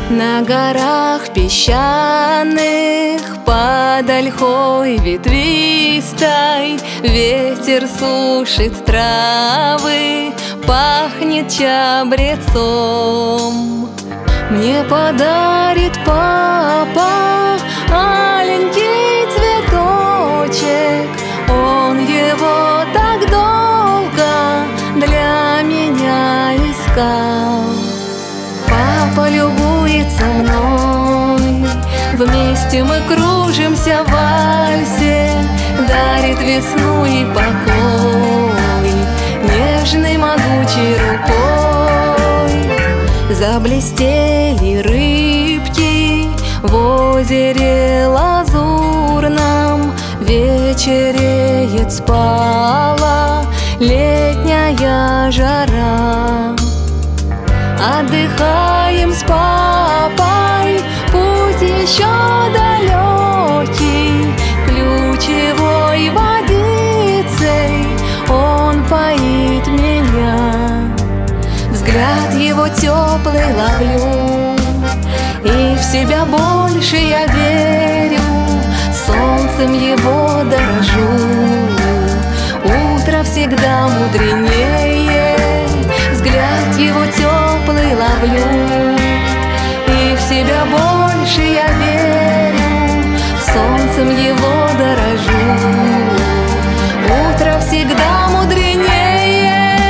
На горах песчаных, под ольхой ветвистой, ветер сушит травы, пахнет чабрецом. Мне подарит папа маленький цветочек, он его так долго для меня искал. Папа любуется мной, вместе мы кружимся в вальсе, дарит весну и покой нежной могучей рукой. Заблестели рыбки в озере лазурном, вечереет, спала летняя жара. Отдыхаем с папой, путь еще далекий, ключевой водицей он поит меня. Взгляд его теплый ловлю, и в себя больше я верю, солнцем его дорожу, утро всегда мудренее. Взгляд его теплый ловлю, и в себя больше я верю, солнцем его дорожу, утро всегда мудренее.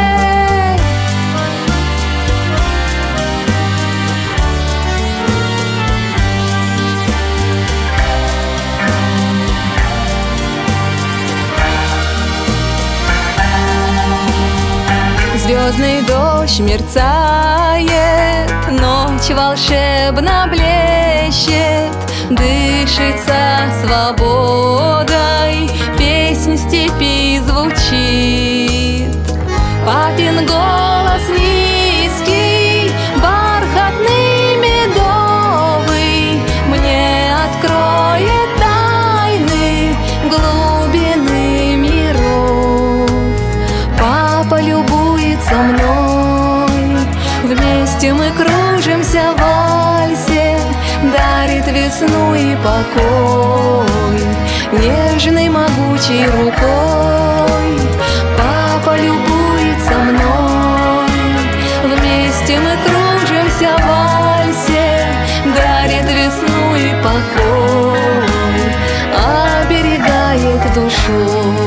Звездный дождь мерцает, ночь волшебно блещет, дышится свободой, песнь степи звучит. Папин голос низкий, бархатный, медовый, мне откроет тайны глубины миров. Папа любуется мной, вместе мы кружимся в вальсе, дарит весну и покой нежной могучей рукой. Папа любуется мной, вместе мы кружимся в вальсе, дарит весну и покой, оберегает душой.